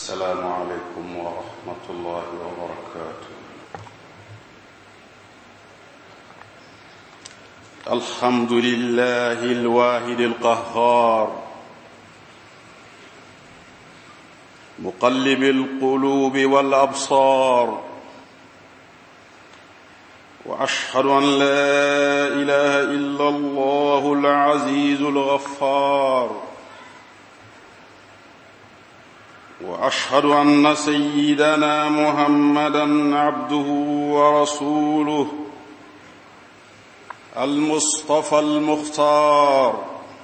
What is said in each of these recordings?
السلام عليكم ورحمة الله وبركاته. الحمد لله الواحد القهار مقلب القلوب والأبصار، وأشهد أن لا إله إلا الله العزيز الغفار، وأشهد أن سيدنا محمدًا عبده ورسوله المصطفى المختار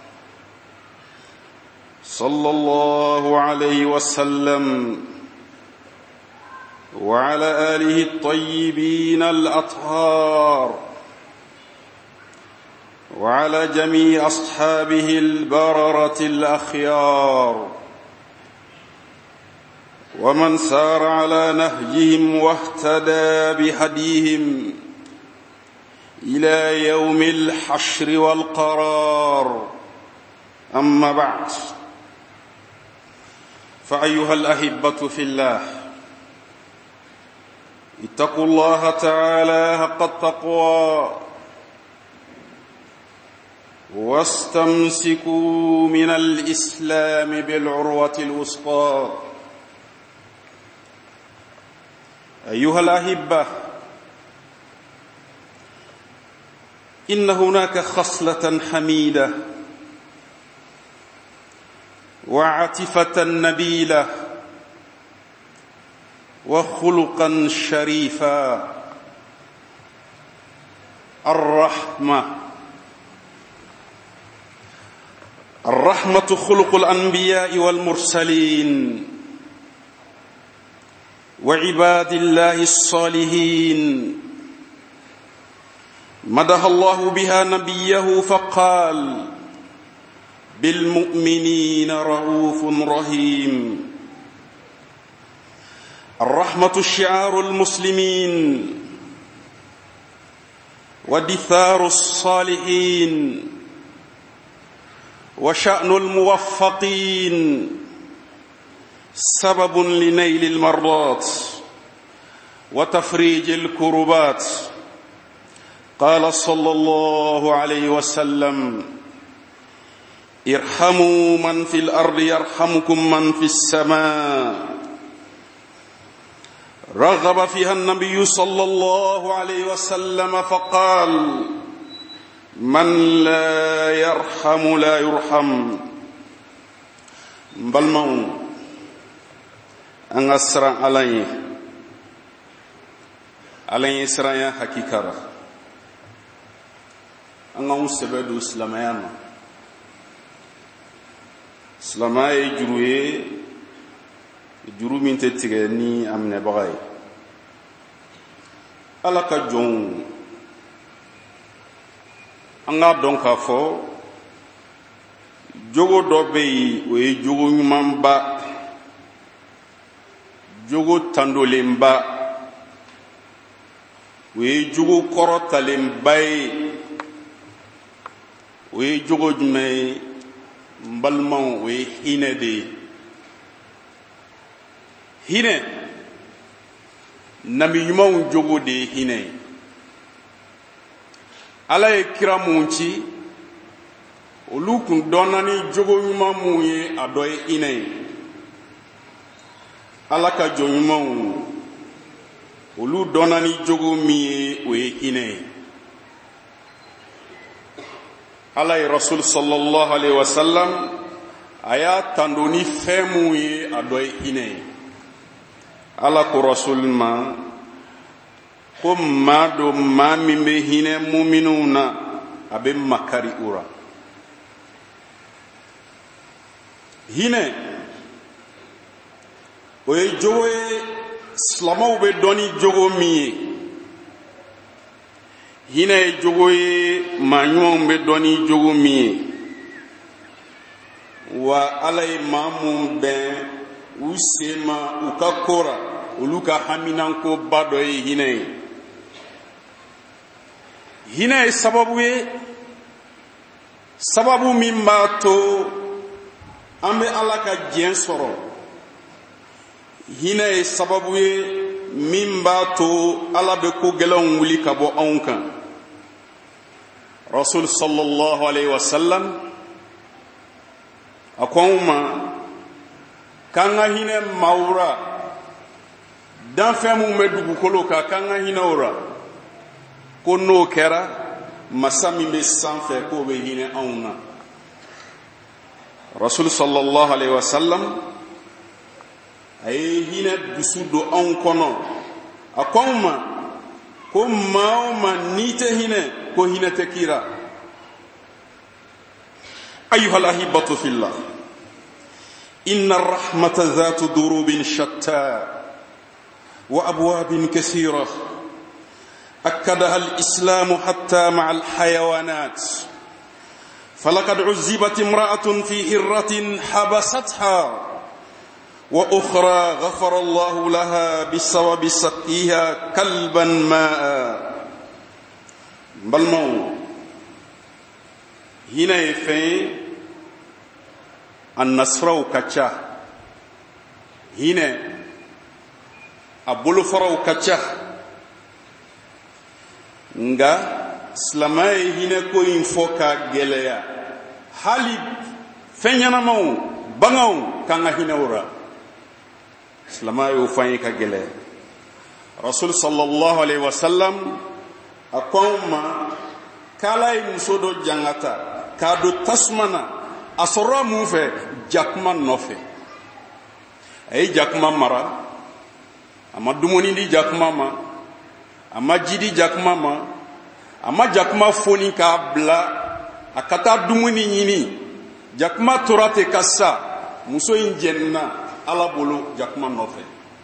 صلى الله عليه وسلم، وعلى آله الطيبين الأطهار، وعلى جميع أصحابه البررة الأخيار، ومن سار على نهجهم واهتدى بهديهم إلى يوم الحشر والقرار. أما بعد، فأيها الأحبة في الله، اتقوا الله تعالى حق التقوى، واستمسكوا من الإسلام بالعروة الوثقى. أيها الأحبة، إن هناك خصلة حميدة وعاطفة نبيلة وخلقا شريفا: الرحمة خلق الأنبياء والمرسلين وعباد الله الصالحين، مدح الله بها نبيه فقال: بالمؤمنين رؤوف رحيم. الرحمة شعار المسلمين ودثار الصالحين وشأن الموفقين، سبب لنيل المرضات وتفريج الكربات. قال صلى الله عليه وسلم: ارحموا من في الأرض يرحمكم من في السماء. رغب فيها النبي صلى الله عليه وسلم فقال: من لا يرحم لا يرحم. بالمون أنغسر عليه سرايا حقيقة أنغو سبدو سلاميانا سلامي جروي جرو من تتغني أمن بغاي ألاك جون أنغا دونك فو جوغو دوبي وي جوغو نمانبا jogo tandolemba we jogo korotalembai we jogo jumai mbalman we hine de hine nami yuman jogo de hine ala e kiramunci olukun donani jogo yuman muye adoy hine ala ka jɔnɲumanw olu dɔnna ni jogo min ye o ye hinɛ ye. ala ye rasul sallallahu alaihi wasallam a y'a tando ni fɛn mun ye a dɔ ye hinɛ ye. ala ko rasul ma ko maa do maa min bɛ hinɛ muminunw na a bɛ makari o ra. hinɛ o ye jogo ye silamaw bɛ dɔn ni jogo min ye. hinɛ ye jogo ye maa ɲumanw bɛ dɔn ni jogo min ye. wa ala ye maa mun bɛn u sen ma u ka ko ra olu ka haminankoba dɔ ye hinɛ ye. hinɛ ye sababu ye sababu min b'a to an bɛ ala ka diɲɛ sɔrɔ hina ye sababu ye min b'a to ala be ko gɛlɛnw wuli ka bɔ anw kan. Rasul sallallahu alayhi wa sallam a ko anw ma k'an ka hinɛ maaw ra danfɛn minnu bɛ dugukolo kan k'an ka hinɛ o ra ko n'o kɛra masa min bɛ sanfɛ k'o bɛ hinɛ anw na. Rasul sallallahu alayhi wa sallam a ye hinɛ dusu don anw kɔnɔ. A ko anw ma ko maa o maa n'i tɛ hinɛ ko hinɛ tɛ k'i ra. Ayyuhal ahibatu fillah, inna rahmata dhatu durubin shatta wa abwabin kathira أكدها الإسلام حتى مع الحيوانات. فلقد عذبت امرأة في هرة حبستها وأخرى غفر الله لها بسبب سقيها كلبا ماء. بالمو هنا يفين النصر وكتشا هنا أبولو فرو كتشا nga silamaya hinɛ ko in fɔ ka gɛlɛya hali fɛn ɲɛnamaw bangaw kan ka hinɛ o ra. Silamaya y'o fɔ an ye ka gɛlɛya. Rasul sallallahu alayhi wa sallam a ko anw ma k'ala ye muso dɔ jangata k'a don tasuma na a sɔrɔla mun fɛ jakuma nɔfɛ. A ye jakuma mara, a ma dumuni di jakuma ma, a ma ji di jakuma ma, a ma jakuma foni k'a bila a ka taa dumuni ɲini. Jakuma tora ten ka sa, muso in jɛnina ala bolo jakuma nɔfɛ.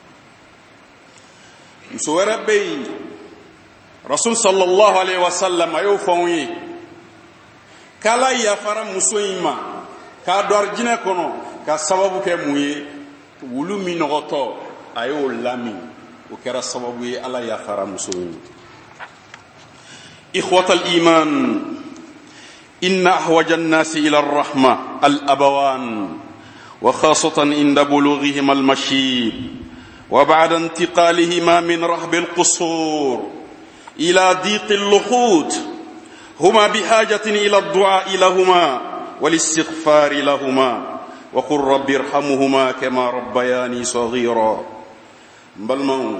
Muso wɛrɛ bɛ yen Rasul sallallahu alayhi wa sallam a y'o fɔ anw ye k'ala yafara muso in ma k'a don arijinɛ kɔnɔ ka sababu kɛ mun ye wulu min nɔgɔtɔ a y'o lamin. O kɛra sababu ye ala yafara muso in. Ikhwatal iman, inna ahwaja an-nasi ila ar-rahma al-abawan wa khasatan inda bulughihim al-mashib wa ba'da intiqalihima min rahb al-qusur ila diq al-luhud huma bihajatin ila ad-du'a lahuma wal istighfar lahuma wa qur rabbi irhamhuma kama rabbayani saghira. Mbalmaw,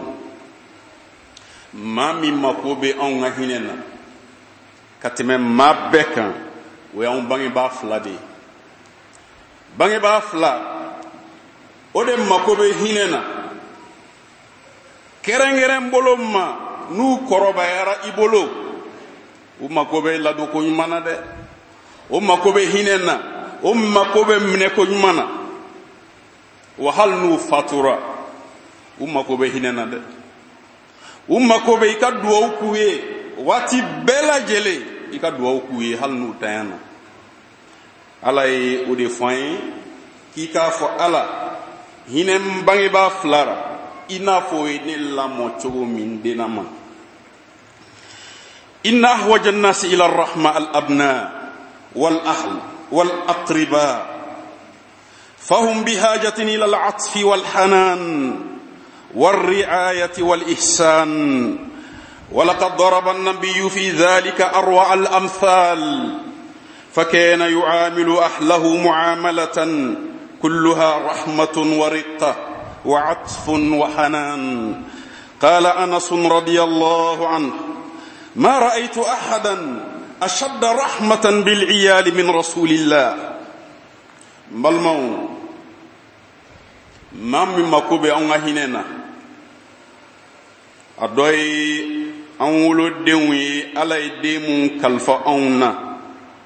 maa min mako bɛ anw ka hinɛ na ka tɛmɛ maa bɛɛ kan o y'anw bangebaa fila de ye. Bangebaa fila o de mako bɛ hinɛ na kɛrɛnkɛrɛn bolo ma n'u kɔrɔbayara i bolo u mako bɛ ladonko ɲuman na dɛ, o mako bɛ hinɛ na, o mako bɛ minɛko ɲuman na, wa hali n'u fatura u mako bɛ hinɛ na dɛ. U mako bɛ i ka duwawu k'u ye waati bɛɛ lajɛlen, i ka duwawu k'u ye hali n'u tanya na. Ala ye o de fɔ an ye k'i k'a fɔ ala hinɛ n bangebaa fila ra i n'a fɔ o ye ne lamɔ cogo min denna ma. Inna ahwaja an-nasi ila ar-rahma al-abna wal-ahl wal-aqriba fahum bihajatin ila al-'atfi wal-hanan والرعاية والإحسان ولقد ضرب النبي في ذلك أروع الأمثال فكان يعامل أهله معاملة كلها رحمة ورقة وعطف وحنان. قال أنس رضي الله عنه ما رأيت أحدا أشد رحمة بالعيال من رسول الله. بالمو ما من مكوب أنهننا أدوي أنولو ديوي على ديمون كالفا أونا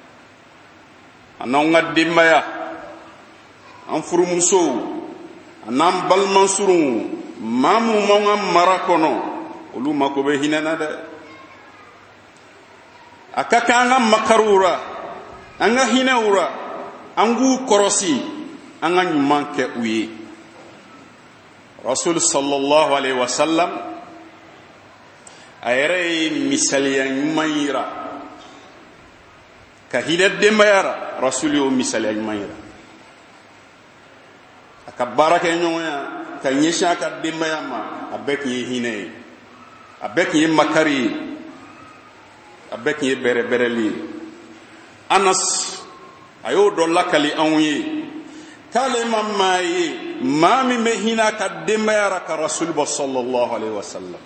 أنونا ديمايا أنفرمسو أنام بالمنصرون مامو مونا مراكونو ولو مكوب هننا ده أكاكا أنغا مكارورا أنغا هنورا أنغو كروسي أنغا نمانك وي. رسول صلى الله عليه وسلم ayere misaliya ɲuman ka hinɛ denbayara rasuli o misaliya ɲuman yira a ka baara kɛ ɲɔgɔnya ka nyesha ka demayama abek ye hine abek ye makari abek ye bereli Anas ayo do lakali anwi kale mamaye mami mehina ka demayara ka rasul sallallahu alaihi wasallam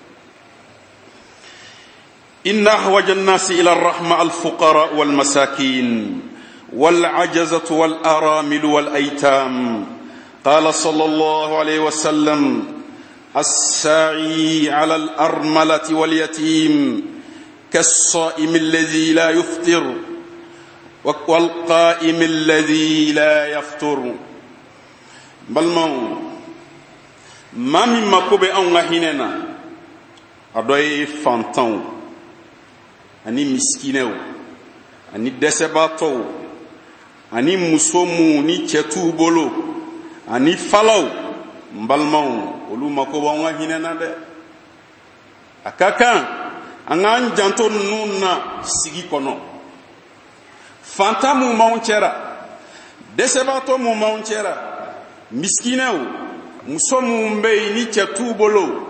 inna ahwaja an-nas ila ar-rahma al-fuqara wal masakin wal ajazatu wal aramil wal aytam qala sallallahu alaihi wasallam as-sa'i ala al-armalati wal yatim kas-sa'im alladhi la yuftir wal qa'im alladhi la yaftur balmau mami makobe an hinena adoy fantan ani miskinew ani desebato ani musomu ni chetu bolo ani falaw balmau olu makobe an hinena de akaka angan janto nunna sigi kono fantamu maunchera desebato mu maunchera miskinew musomu mbey ni chetu bolo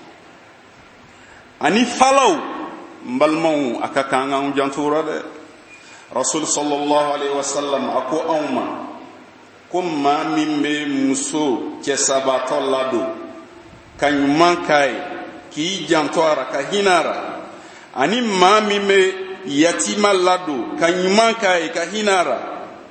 ani falaw mbalmon akakanga unjantura de rasul sallallahu alaihi wasallam ako awma kumma mimbe muso chesabato lado kanyuman kai ki jantora ka hinara ani mamime yatima lado kanyuman kai ka hinara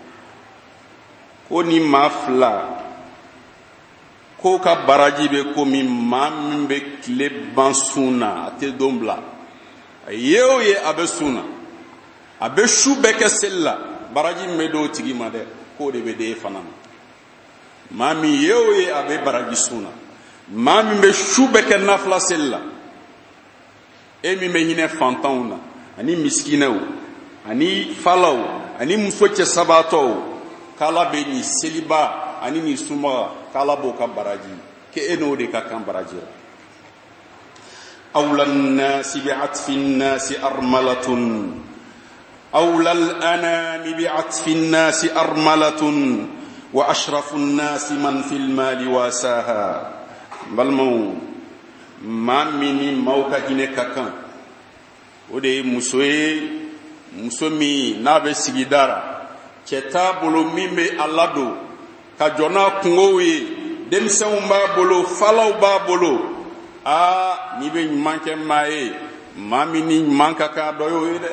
ko ni mafla ko ka baraji be ko mi mambe kle bansuna te dombla yeoye abe suna abe shubeke sella baraji medo tigi made ko de be de fanam mami yeoye abe baraji suna mami be shubeke nafla sella emi me hine fantauna ani miskinew ani falaw ani musoche sabato kala be ni seliba ani ni suma kala bo ka baraji ke eno de ka kan baraji أولى الناس بعطف الناس أرملة أولى الأنام بعطف الناس أرملة وأشرف الناس من في المال واساها بل ما مني موكا هناك كان ودي مسومي نابي سيدارا كتابلو ميمي ألادو كجونا كنغوي دمسون بابلو فلو بابلو ni be manke mae mami ni manka ka doyo ide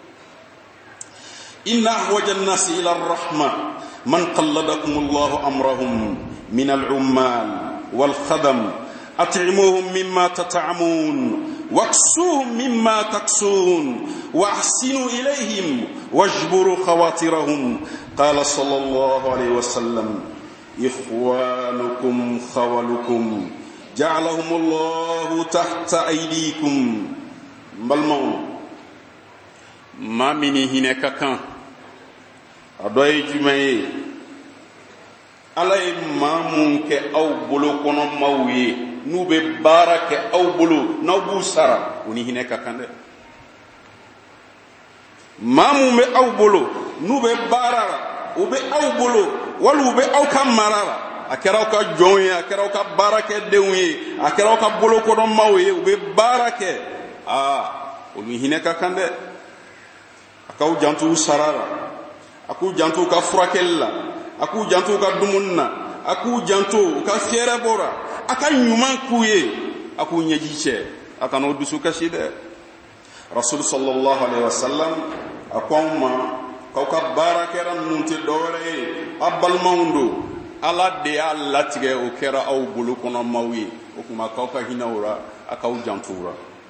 inna ahwaja an-nas ila ar-rahma man qalladakum Allah amrahum min al-ummal wal khadam at'imuhum mimma tat'amun waksuhum mimma taksun wa ahsinu ilayhim wajburu khawatirahum qala sallallahu alayhi wa sallam ikhwanukum khawalukum جعلهم الله تحت أيديكم بالمو ما مني هناك كان أدوي جمعي على ما ممكن أو بلو كنا موي نوب بارك أو بلو نوبو سارا وني هناك كان ما ممكن أو بلو نوب بارا وب أو بلو ولو ب أو كم مرارا akera ka jonye akera ka barake dewe akera ka bolo ko don mawe ube barake olu hine ka kande akaw jantu sarara aku jantu ka furakella aku jantu ka dumunna aku jantu ka fiere bora aka nyuman kuye aku nyejiche aka no dusu ka shide rasul sallallahu alaihi wasallam akwama ka barake ran munti dore abal maundo ala de alla tige o kera aw bulu kono mawi o kuma ka hinawra akaw jantura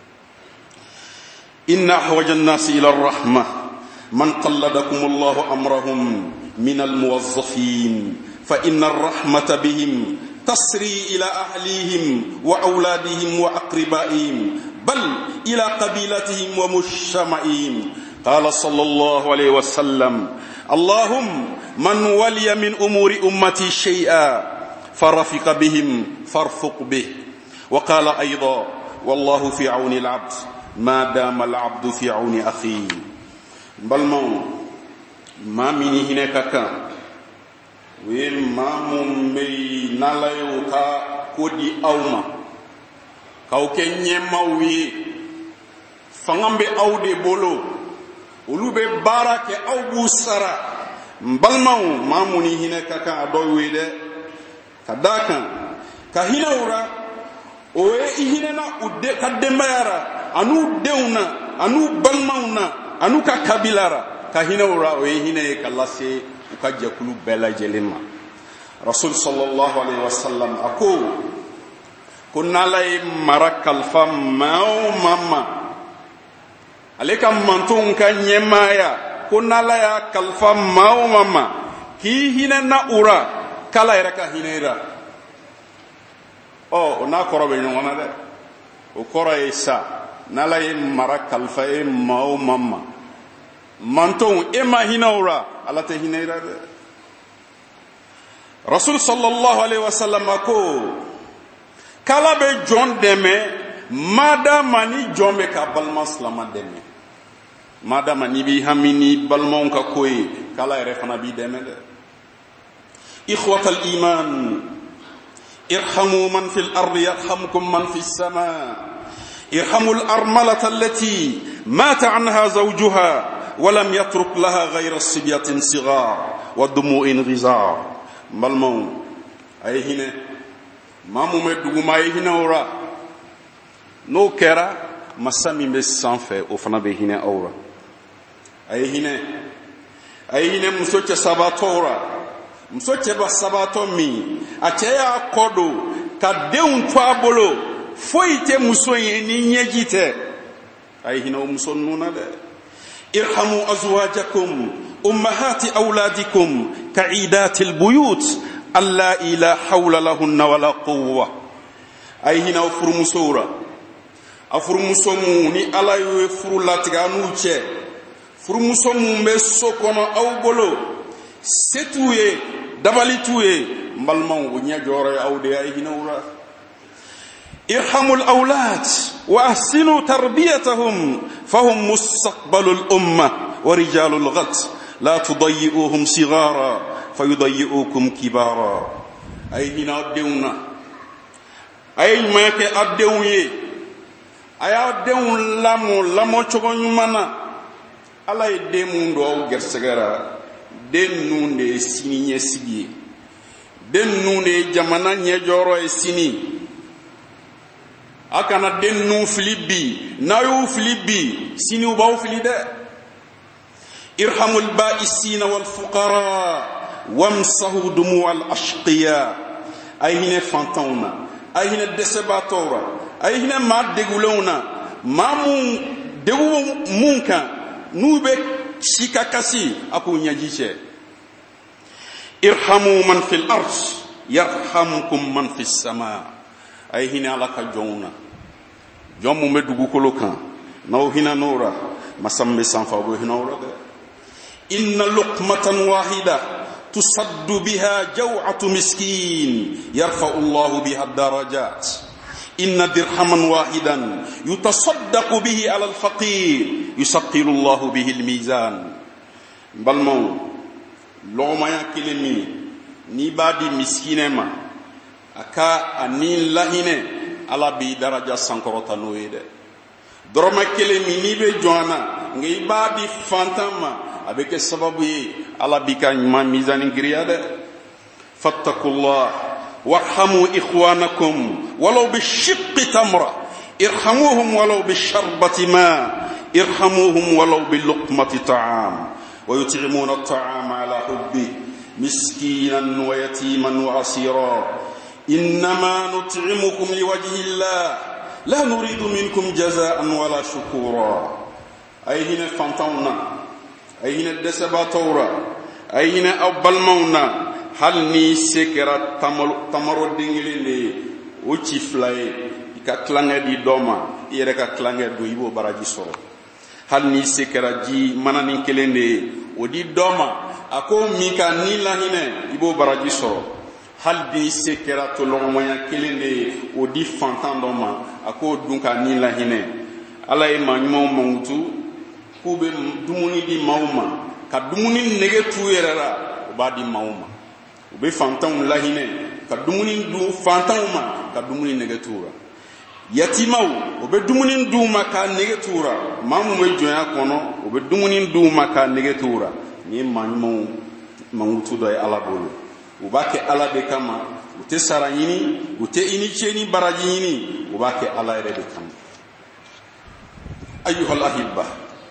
inna ahwaja an-nas ila ar-rahma man qalladakum Allah amrahum min al-muwazzafin fa inna ar-rahmata bihim tasri ila ahlihim wa awladihim wa aqribaihim bal ila qabilatihim wa mushama'ihim qala sallallahu alayhi wa sallam اللهم من ولي من أمور أمتي شيئا فرفق بهم فارفق به وقال أيضا والله في عون العبد ما دام العبد في عون أخيه بل ما مني هناك كان وين ما ممي نلايوكا kodi awma kaw ke nyemaw yi fangambe awde bolo ulube barake awbu sara mbalmaw mamuni hine kaka adoy de kadakan ka hinawra o ihine na udde kadembayara anu deuna anu balmauna anu ka kabilara ka hinawra o ihine kalase ukaje kulu bela jelema rasul sallallahu alaihi wasallam ako kunna lay marakal fam mama aleka mantun ka nyemaya kunna lay kalfa mama ki hina na ura kala era ka hinera o na korobe nyona de o kora isa nalay marakal fa mama mantun ema hinaura alata hinera de rasul sallallahu alaihi wasallam ko kala be jon deme madama ni jombe ka balma salama deme madama ni bi hamini balmon ka koy kala refana bi deme de ikhwat al iman irhamu man fil ardi yarhamkum man fis sama irhamu al armalata allati mata anha zawjuha ولم يترك لها غير الصبية صغار ودموع غزار مالمون اي هنا مامو مدغو ما هنا اورا نو كرا مسامي مسان في او فنا به هنا اورا اي هنا مسوچه sabatora مسوچه با sabato mi acheya kodo ka deun twabolo foite musoye ni nyejite ay hina o musonnuna de ارحموا أزواجكم أمهات أولادكم كعيدات البيوت اللائي لا حول لهن ولا قوة أي هنا أفرمسورة أفرمسوموني ألا يفر لاتغانوچه فرمسومون بسوكونا أو بلو ستوye دباليتوye مبالمان ونيا جوري أو دي أي هنا ورا ارحموا الأولاد وأحسنوا تربيتهم فهم مستقبل الأمة ورجال الغد لا تضيئوهم صغارا فيضيئوكم كبارا أي هنا أدونا أي ما كأدوني أي أدون لامو تشغل منا الله يدمون دو غرسغرا دنون دي سيني سيجي دنون دي جمانا نيجورو سيني akana dennu filibi nayu filibi sini ubaw filida irhamul ba'isina wal fuqara wamsahu dumu al ashqiya ayhine fantawna ayhine desebatora ayhine madegulona mamu degu munka nube shikakasi akunya jiche irhamu man fil ard yarhamkum man fis sama ayhine alaka jonna jomu medugu kolokan naw hina nora masambe sanfa bo hina ora inna luqmatan wahida tusaddu biha jaw'atu miskin yarfa'u Allah biha darajat inna dirhaman wahidan yutasaddaqu bihi 'ala al-faqir yusaqqilu Allah bihi al-mizan balmo loma yakilemi ni badi miskinema aka anin lahine ala bi daraja sankorota noyede doroma kele mi be joana ngi badi fantama avec sababu ala bi kan ma mizani griyade fattakullah warhamu ikhwanakum walau bishiqqi tamra irhamuhum walau bisharbati ma irhamuhum walau biluqmati ta'am wa yut'imuna at'ama ala hubbi miskinan wa yatiman wa asira إنما نطعمكم لوجه الله لا نريد منكم جزاء ولا شكورا أي هنا فانتونا أي هنا الدسباتورا أي هنا أبالمونا هل ني سكرة تمرد دينجلي وشيفلاي كتلانة دي دوما يركا كلانة دو يبو براجي سورو هل ني سكرة جي منانين كليني ودي دوما أكو ميكا نيلا هنا يبو براجي سورو hal bi sekera to longmoya kelende o di fantandoma ako dunka ni la hine ala e manimo mongutu kube dumuni di mauma ka dumuni nege tuerera o ba di mauma o be fantan la hine ka dumuni du fantama ka dumuni nege tura yatimaw o be dumuni duma ka nege tura mamu me joya kono o be dumuni duma ka nege tura ni manmu mangutu do ala bolo o ba ke ala be kama o te saranyini o te inicheni barajini o ba ke ala ere be kama أيها الأحبة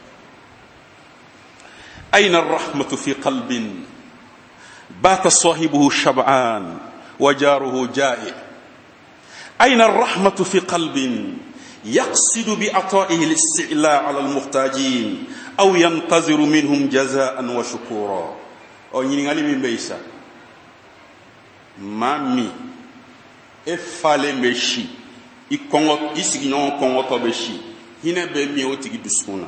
أين الرحمة في قلب بات صاحبه شبعان وجاره جائع أين الرحمة في قلب يقصد بعطائه الاستعلاء على المحتاجين أو ينتظر منهم جزاء وشكورا أو ينغالي من بيسا مامي إفالي مشي إسيغنون كونغوتو بشي hina be mi o tigi dusuna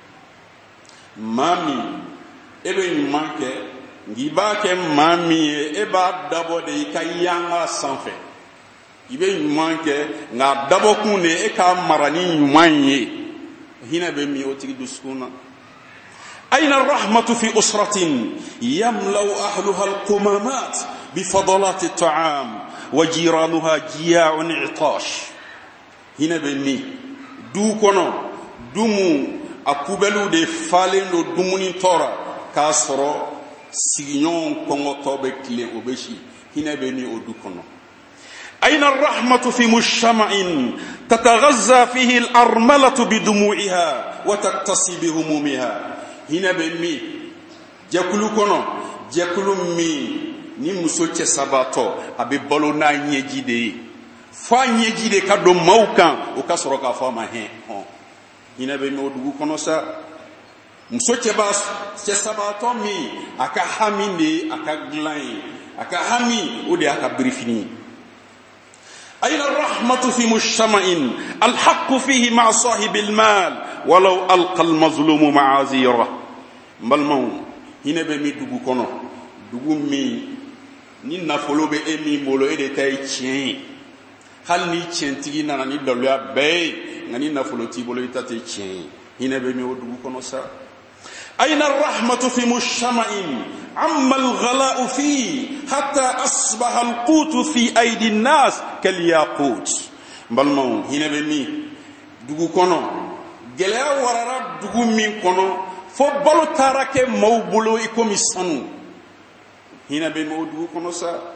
mami ebe manke ngiba ke mami e ba dabo de kayanga sanfe ibe manke nga dabo kune e ka marani nyumanye hina be mi o tigi dusuna aina arrahmatu fi usratin yamlau ahluha alqumamat bifadalat at'am wa jiranuha jia'un 'itash hina be mi du kono dumu akubelu de falen do dumuni tora ka soro signyon kongo tobe kile obeshi hina beni o du kono aina arrahmatu fi mushama'in tataghazza fihi al-armalatu bidumu'iha wa taktasi bihumumiha hina beni jakulu kono jakulu mi ni muso che sabato abe balo na nyejide fanye jide ka do maukan o ka soro ka fa ma he on ina be no dugu kono sa muso che bas che sabato mi aka haminde aka glai aka hami o de aka brifini ayna rahmatu fi mushama'in alhaq fihi ma sahib almal walau alqa almazlum ma'azira balmau ina be mi dugu kono dugu mi ni nafolo be emi molo e de tay chien hal ni tientigi nana ni dolya be ngani na foloti bolo itate chien hina be mi odugu kono sa ayna arrahmatu fi mushama'in amma alghala'u fi hatta asbaha alqut fi aydi an-nas kal yaqut balmau hina be mi dugu kono gele warara dugu min kono fo balo tarake mawbulo ikomi sanu hina be mi odugu kono sa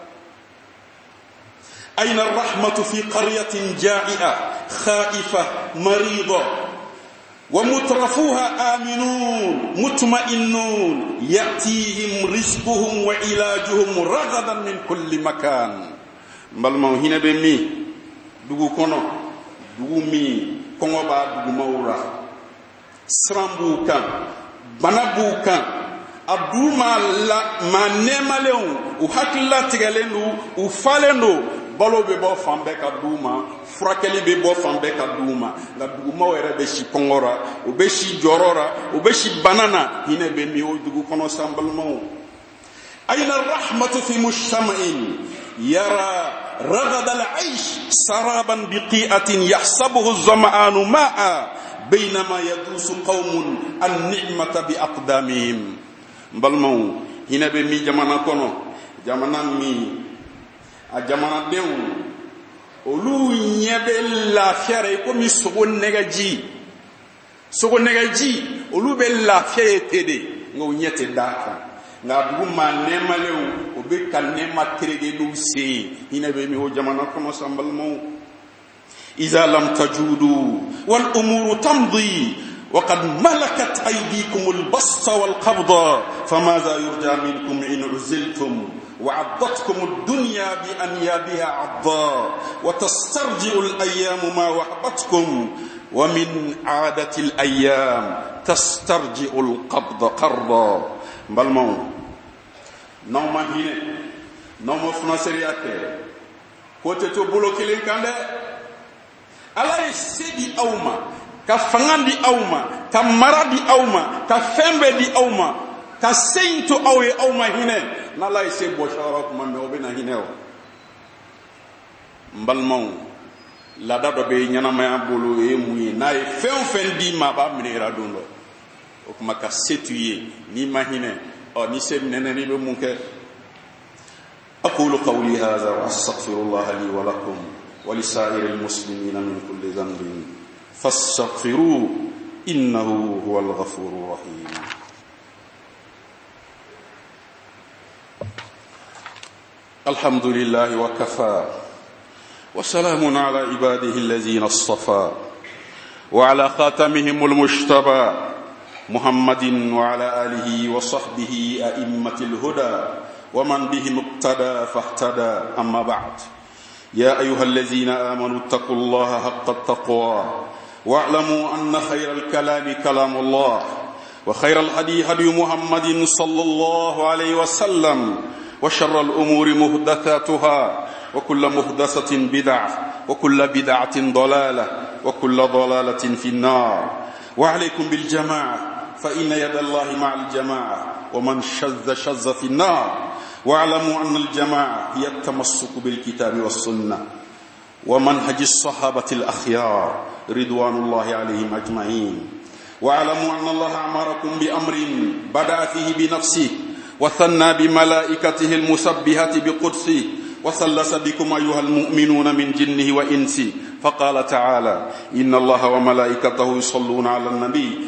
أين الرحمة في قرية جائعة خائفة مريضة ومترفوها آمنون مطمئنون يأتيهم رزقهم وعلاجهم رغدا من كل مكان بلما هنا بمي دوغو كونو دوغو مي كونو با دوغو مورا سرامبو كان بنابو كان aduma la manema leon u hakilla tigalenu u faleno balo be bo fambe ka duma frakeli be bo fambe ka duma la duma were be shi kongora u be shi jorora u be shi banana hina be mi o dugu kono sambalmo ayna rahmatu fi mushama'in yara ragad al-aish saraban biqi'atin yahsabuhu az-zama'anu ma'a baynama yadusu qaumun an-ni'mata bi aqdamihim balmau hina be mi jamana kono jamana mi a jamana dew olu nyebe la fiare ko mi sogo negaji olu be la fiare tede ngo nyete daka nga duguma nema lew o be kan nema terege du se hina be mi o jamana kono sambalmau iza lam tajudu wal umuru tamdi وقد ملكت أيديكم البسط والقبض فماذا يرجى منكم إن عزلتم وعضتكم الدنيا بأنيابها عضا وتسترجع الأيام ما وهبتكم ومن عادة الأيام تسترجع القبض قرضا بالمو نوم هنا نوم فنسريات كوتتو بلوكيلين كان على السيدي أوما ka fangandi awma ka maradi awma ka fembe di awma ka seinto awe awma hine na lay se bo shawara kuma me obina hinewo mbalmaw la dado be nyana ma bolo e muyi nay fen di ma ba minira dundo o kuma ka setuye ni ma hine o ni se nene ni be munke aqulu qawli hadha wa astaghfirullah li wa lakum ولسائر المسلمين من كل ذنب فاستغفروه إنه هو الغفور الرحيم. الحمد لله وكفى وسلام على عباده الذين اصطفى وعلى خاتمهم المجتبى محمد وعلى آله وصحبه أئمة الهدى ومن بهم اقتدى فاهتدى. أما بعد، يا أيها الذين آمنوا اتقوا الله حق التقوى واعلموا أن خير الكلام كلام الله وخير الهدي هدي محمد صلى الله عليه وسلم وشر الأمور محدثاتها وكل محدثة بدعة وكل بدعة ضلالة وكل ضلالة في النار. وعليكم بالجماعة فإن يد الله مع الجماعة ومن شذ في النار. واعلموا أن الجماعة هي التمسك بالكتاب والسنة ومنهج الصحابة الأخيار رضوان الله عليهم أجمعين. واعلموا أن الله أمركم بأمر بدأ فيه بنفسه وثنى بملائكته المسبحة بقدسه وثلث بكم أيها المؤمنون من جنه وإنسه فقال تعالى: إن الله وملائكته يصلون على النبي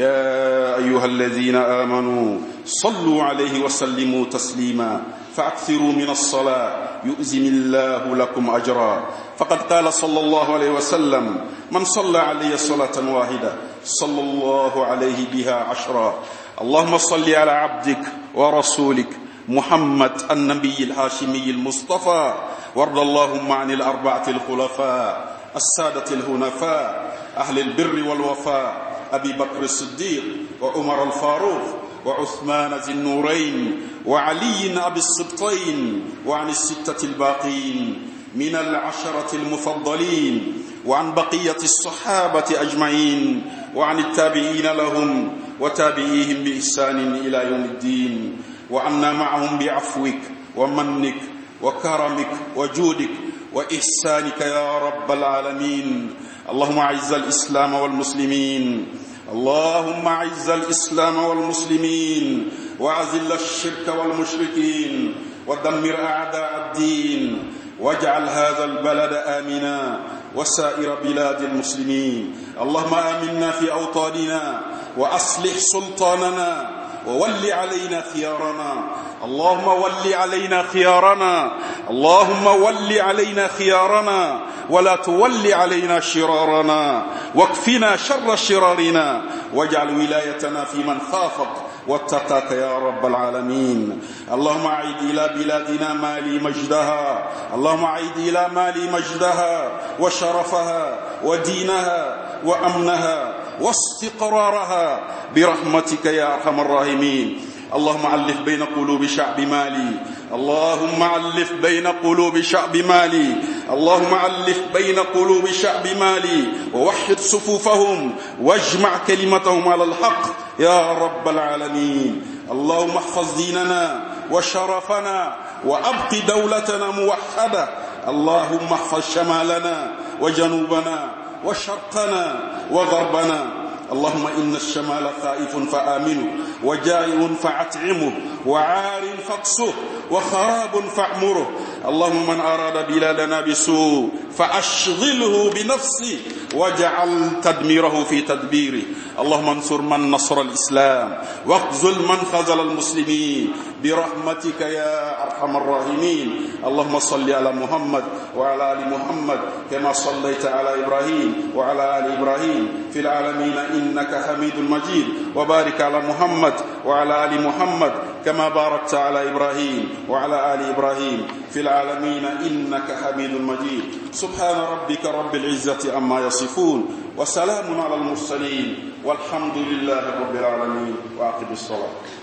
يا أيها الذين آمنوا صلوا عليه وسلموا تسليما فأكثروا من الصلاة يؤزم الله لكم أجرا. فقد قال صلى الله عليه وسلم: من صلى علي صلاة واحدة صلى الله عليه بها 10. اللهم صل على عبدك ورسولك محمد النبي الهاشمي المصطفى، وارض اللهم عن الأربعة الخلفاء السادة الهنفاء أهل البر والوفاء أبي بكر الصديق وعمر الفاروق وعثمان ذي النورين وعلي أبي السبطين، وعن الستة الباقين من العشرة المفضلين، وعن بقية الصحابة أجمعين، وعن التابعين لهم وتابعيهم بإحسان إلى يوم الدين، وعنا معهم بعفوك ومنك وكرمك وجودك وإحسانك يا رب العالمين. اللهم أعز الإسلام والمسلمين، اللهم أعز الإسلام والمسلمين، وأذل الشرك والمشركين، ودمر أعداء الدين، واجعل هذا البلد آمنا وسائر بلاد المسلمين. اللهم آمنا في أوطاننا وأصلح سلطاننا وول علينا خيارنا. اللهم ول علينا خيارنا، اللهم ول علينا خيارنا ولا تول علينا شرارنا، واكفنا شر شرارنا، واجعل ولايتنا في من خافك واتقاك يا رب العالمين. اللهم أعيد إلى بلادنا مالي مجدها، اللهم أعيد إلى مالي مجدها وشرفها ودينها وأمنها واستقرارها برحمتك يا أرحم الراحمين. اللهم ألف بين قلوب شعب مالي، اللهم ألف بين قلوب شعب مالي، اللهم ألف بين قلوب شعب مالي ووحد صفوفهم واجمع كلمتهم على الحق يا رب العالمين. اللهم احفظ ديننا وشرفنا وأبق دولتنا موحدة. اللهم احفظ شمالنا وجنوبنا وشرقنا وغربنا. اللهم إن الشمال خائف فآمنه، وجائع فأطعمه، وعار فاقصه، وخراب فاعمره. اللهم من أراد بلادنا بسوء فأشغله بنفسه واجعل تدميره في تدبيره. اللهم انصر من نصر الإسلام واخذل من خذل المسلمين برحمتك يا أرحم الراحمين. اللهم صل على محمد وعلى آل محمد كما صليت على إبراهيم وعلى آل إبراهيم في العالمين إنك حميد مجيد، وبارك على محمد وعلى آل محمد كما باركت على إبراهيم وعلى آل إبراهيم في العالمين إنك حميد مجيد. سبحان ربك رب العزة عما يصفون وسلام على المرسلين والحمد لله رب العالمين. وأقم الصلاة.